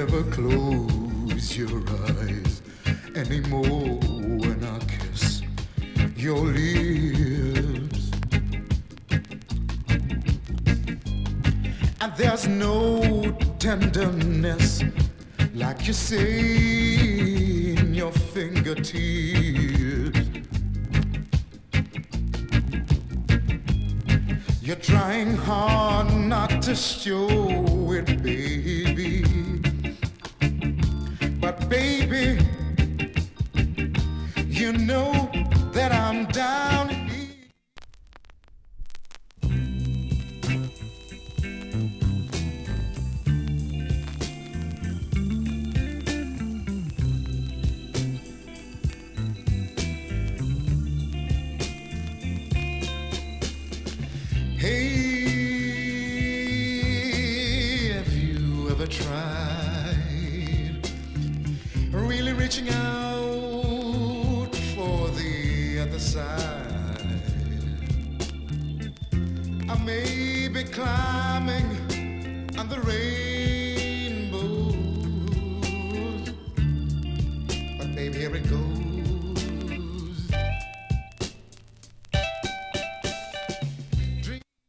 never close your eyes anymore when I kiss your lips. And there's no tenderness like you say in your fingertips. You're trying hard not to show it, baby. But baby, you know that I'm down here. Tried really reaching out for the other side. I may be climbing on the rain